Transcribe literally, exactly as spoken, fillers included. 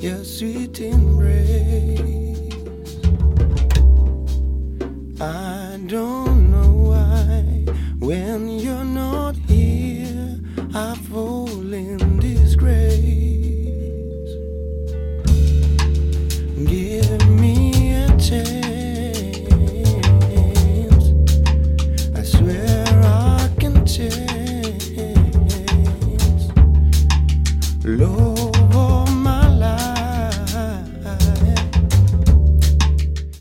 your sweet embrace. I don't know why when you're not here I fall in disgrace.